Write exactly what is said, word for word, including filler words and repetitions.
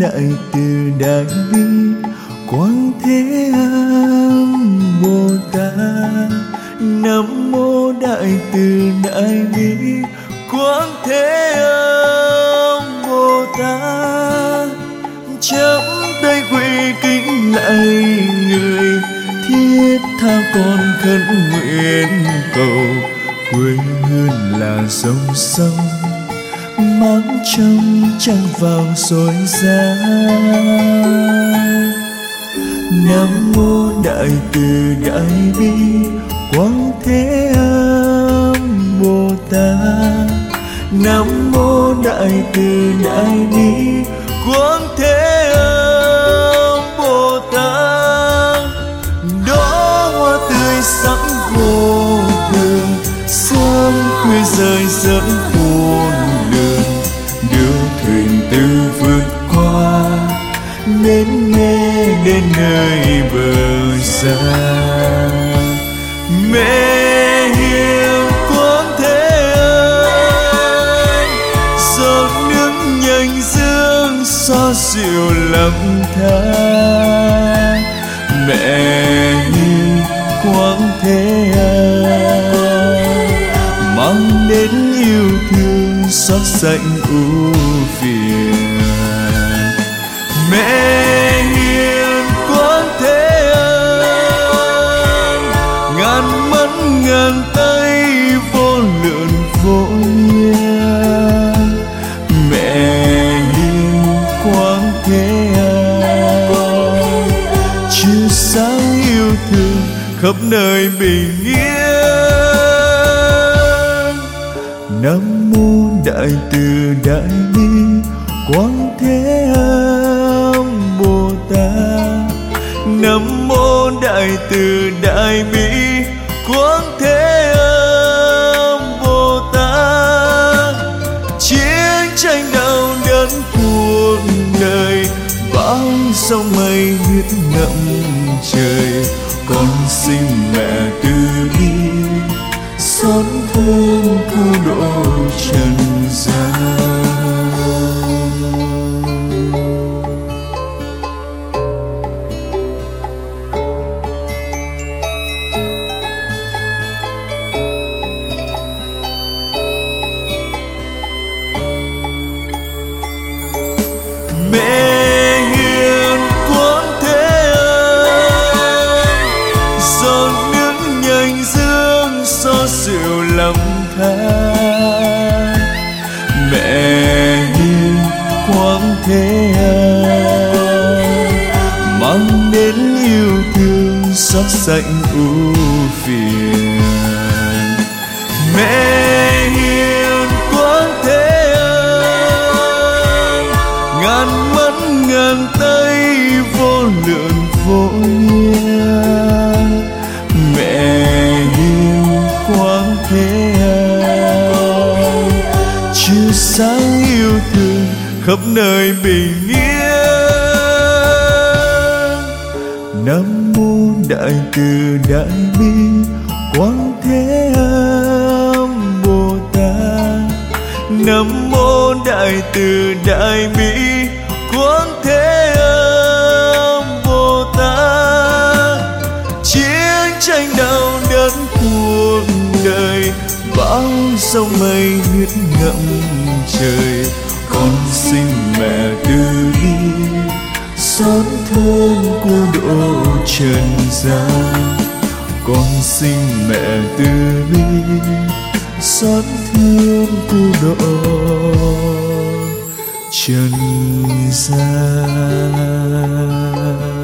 đại từ đại bi quang thế âm Bồ Tát. Nam mô đại từ đại bi quang thế âm Bồ Tát. Chắp tay quỳ kính lạy người, thiết tha con khấn nguyện cầu. Quê hương là dòng sông mang trong trăng vào dối giá. Nam mô đại từ đại bi quang thế âm Bồ Tát. Nam mô đại từ đại bi quang thế âm Bồ Tát. Đó hoa tươi sắc vô thường, sớm khuya rơi dẫn khôn lường, đưa thuyền tư vượt qua đến nghe đến nơi bờ xa. Mẹ hiền quang thế ơi, giọt nước nhành dương xóa dịu lầm than. Mẹ hiền quang thế ơi, mang đến yêu thương xót sạch ưu phiền. Mẹ hiền quang thế ơn, ngàn mắt ngàn tay vô lượng vô nhiên. Mẹ hiền quang thế ơn, chiếu sáng yêu thương khắp nơi bình yên. Nam mô đại từ đại bi quang thế âm Bồ Tát. Nam mô đại từ đại bi quang thế âm Bồ Tát. Chiến tranh đau đớn cuộc đời, bão sông mây huyết ngập trời. Con xin mẹ từ bi xót thương cứu độ trần gian. Mẹ hiền quang thế ơi, giọt nước nhành dương xóa dịu lòng than. Mẹ hiền quang thế ơi, mang đến yêu thương xót sạch ưu phiền. Mẹ hiền quang thế ơi, ngàn mắt ngàn tay vô lượng vô nhiên. Mẹ hiền quang thế ơi, chiếu sáng yêu thương khắp nơi bình yên. Nam mô đại từ đại bi quang thế âm Bồ Tát. Nam mô đại từ đại bi quang thế âm Bồ Tát. Chiến tranh đau đớn cuộc đời, bão sông mây huyết ngập trời. Con xin mẹ từ bi xót thương cứu độ trần gian. Con xin mẹ từ bi xót thương cứu độ trần gian.